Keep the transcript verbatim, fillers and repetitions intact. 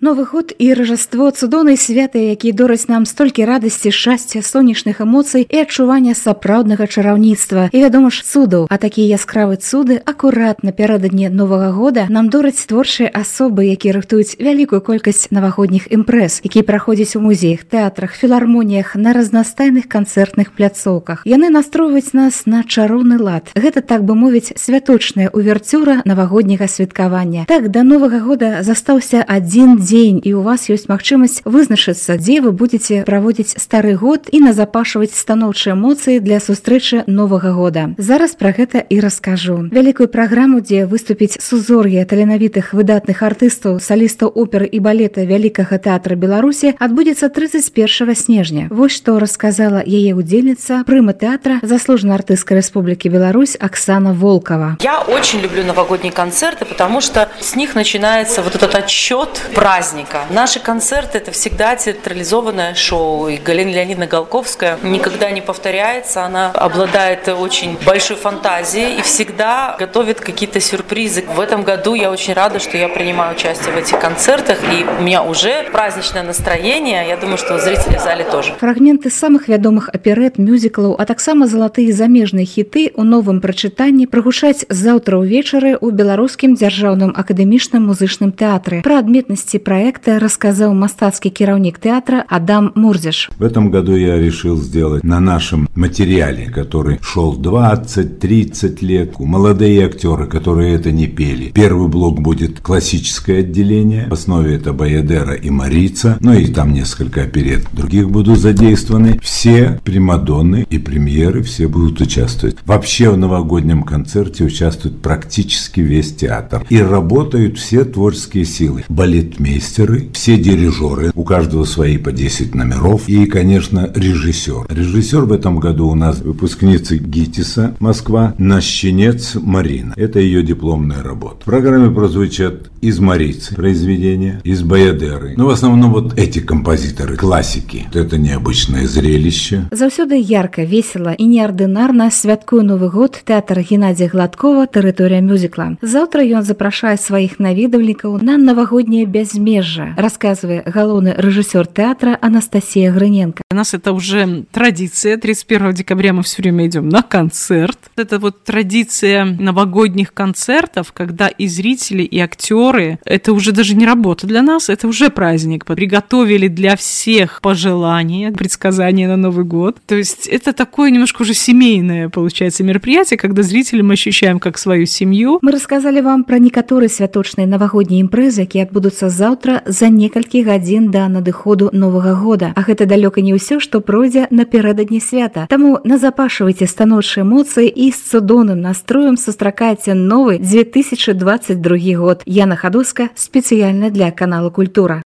Новы год і рождество цудоўнай святы, які дораць нам столькі радасці, шчасця, сонечных эмоцый і адчування сапраўднага чараўніцтва. І вядома ж, цудаў. А такія яскравыя цуды акурат напярэдадні Новага года нам дораць творчыя асобы, якія рыхтуюць вялікую колькасць навагодніх імпрэз, якія праходзяць у музеях, тэатрах, філармоніях, на разнастайных канцэртных пляцоўках. Яны настройваюць нас на чароўны лад. Гэта, так бы мовіць, святочная уверцюра навагодняга святкавання. Так, да Новага года застаўся адзін дзень, і у вас ёсць магчымасць вызначыцца, дзе вы будзеце праводзіць стары год і назапашваць станоўчыя эмоцыі для сустрэчы Новага года. Зараз пра гэта і раскажу. Вялікую праграму, дзе выступіць сузор'е таленавітых выдатных артыстаў, салістаў оперы і балета Вялікага тэатра Беларусі, адбудзецца трыццаць першага снежня. Вось што расказала яе удзельніца, прыма тэатра, заслуженная артыстка Республики Беларусь Оксана Волкова. Я очень люблю новогодние концерты, потому что с них начинается вот этот отсчет праздника. Наши концерты — это всегда театрализованное шоу, и Галина Леонидовна Голковская никогда не повторяется, она обладает очень большой фантазией и всегда готовит какие-то сюрпризы. В этом году я очень рада, что я принимаю участие в этих концертах, и у меня уже праздничное настроение, я думаю, что зрители в зале тоже. Фрагменты самых вядомых аперэт, мюзіклаў, а таксама залатыя замежныя хіты ў новым прачытанні прагучаць заўтра ўвечары ў Беларускім дзяржаўным акадэмічным музычным тэатры. Пра адметнасці проекта рассказал мастацкий кіраўнік театра Адам Мурзиш. В этом году я решил сделать на нашем материале, который шел двадцать-тридцать лет, молодые актеры, которые это не пели. Первый блок будет классическое отделение, в основе это Баядера и Марица, ну и там несколько оперет других будут задействованы. Все примадонны и премьеры, все будут участвовать. Вообще в новогоднем концерте участвует практически весь театр. И работают все творческие силы. Балетмейстеры, все дирижеры, у каждого свои по десять номеров, и, конечно, режиссер. Режиссер в этом году у нас выпускница ГИТИСа Москва, Нащенец Марина. Это ее дипломная работа. В программе прозвучат из Марицы произведения, из Баядеры. Но в основном вот эти композиторы, классики. Это необычное зрелище. Заўсёды ярко, весело и неординарно святкуе Новый год тэатр Геннадия Гладкова «Тэрыторыя мюзикла». Завтра ён запрашае сваіх наведвальнікаў на новогоднее безмежжа, рассказывая галоўны режиссер театра Анастасия Грыненко. У нас это уже традиция. тридцать первого декабря мы все время идем на концерт. Это вот традиция новогодних концертов, когда и зрители, и актеры, это уже даже не работа для нас, это уже праздник. Приготовили для всех пожелания, предсказания на Новый год. То есть это такое немножко уже семейное, получается, мероприятие, когда зрители мы ощущаем как свою семью. Мы рассказали вам про некаторыя святочныя навагоднія імпрэзы, якія адбудуцца заўтра за некалькі гадзін да надыходу Новага года. А гэта далёка не ўсё, што пройдзе напярэдадні свята. Таму назапашвайце станоўчыя эмоцыі і з цудоўным настроем сустракайце новы две тысячи двадцать другі год. Яна Хадоска спецыяльна для канала Культура.